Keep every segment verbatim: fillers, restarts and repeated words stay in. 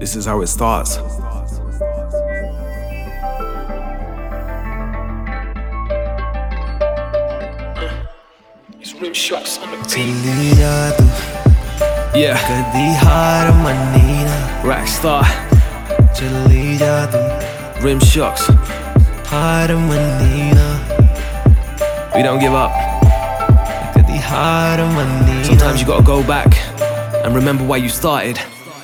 This is how it starts. It's Rim Shots on the beat. चली जा तू Yeah, कदी हार मन्नी ना Rackstar, चली जा तू Rim Shots. हार मन्नी ना We don't give up. कदी हार मन्नी ना Sometimes you gotta go back and remember why you started.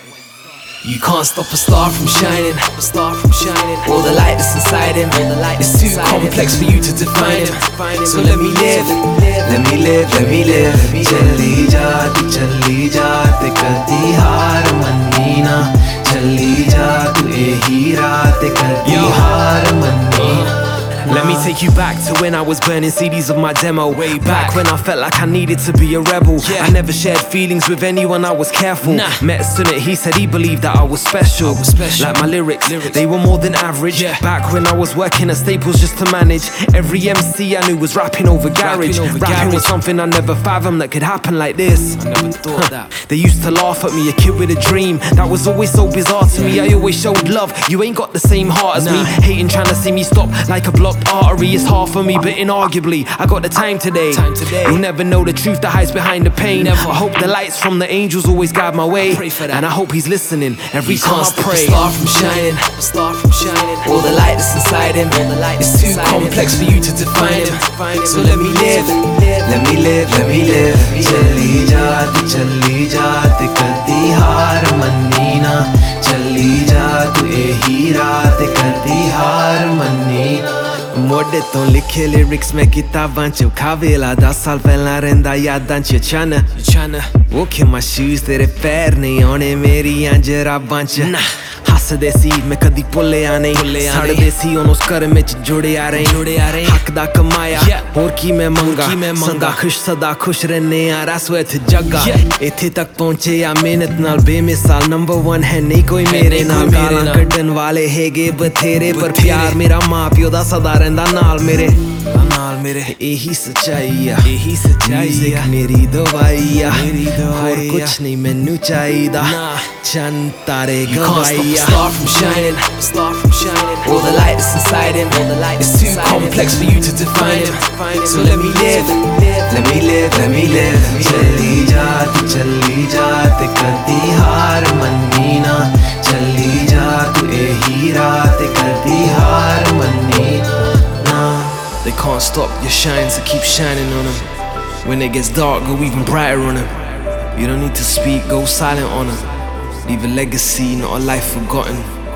You can't stop a star from shining, a star from shining. All the light that's inside him, all the light is too complex for you to define him. So let me live, let me live, let me live चली जा तू चली जा ते कदी हार मन्नी ना चली जा तू यही रात कदी Yo. हार मन्नी ना Let me take you back to when I was burning C Ds of my demo. Way back when I felt like I needed to be a rebel. Yeah. I never shared feelings with anyone, I was careful. Nah. Met Sunnit, he said he believed that I was special. I was special. Like my lyrics, Lyrics. they were more than average. Yeah. Back when I was working at Staples just to manage. Every M C I knew was rapping over garage. over Rapping was garage. something I never fathomed that could happen like this. I never thought that. They used to laugh at me, a kid with a dream. That was always so bizarre to me. I always showed love. You ain't got the same heart as me. Nah. Hating, trying to see me stop like a blocked artery. It's hard for me, but inarguably, I got the time today. Time today. You'll never know the truth that hides behind the pain. Never. I hope the lights from the angels always guide my way. I pray for that. And I hope he's listening every You time can't I stop pray. a star from shining, a star from shining. All the light that's inside him, all the light is too complex for you to define him. So let me live, let me live, let me live चली जा तू चली जा ते कदी हार मन्नी ना चली जा तू यही रात कदी हार मन्नी ना मोड़े तो लिखे लिरिक्स में किताबां च खावेला दस साल पहला रहिंदा यादां च चन्न China. Walk in my shoes, तेरे पैर नहीं आने मेरियां जराबां च हसदे सी मैं कदी भुल्लेआ नहीं सड़दे सी हुन उस घर में जुड़ेआ रही जुड़ेआ रही। हक दा कमाया Yeah. होर की मैं मंगा की मैं मंगा। सदा खुश सदा खुश रहने आ रस विथ जग्गा Yeah. इत्थे तक पहुंचे आ मेहनत नाल बेमिसाल नंबर वन है नहीं कोई मेरे नहीं नाल कोई मेरे गालां नाल। कड्डन वाले हेगे बथेरे पर बथेरे। प्यार मेरा मां प्यो दा सदा रहिंदा नाल मेरे नाल मेरे यही सच्चाई आ यही सच्चाई Music आ। मेरी दवाई आ मेरी दवाई होर आ। कुछ नहीं मैनू चाहिदा Nah. चंद तारे You can't stop a गवाई आ star from shining, a star from shining. All the light that's inside him, all the light is too complex for you to define him. So let me live, let me live, let me live चली जा तू चली जा ते कदी हार मन्नी ना चली जा तू यही रात कदी हार मन्नी ना They can't stop your shine, so keep shining on them. When it gets dark, go even brighter on them. You don't need to speak, go silent on them. Leave a legacy, not a life forgotten.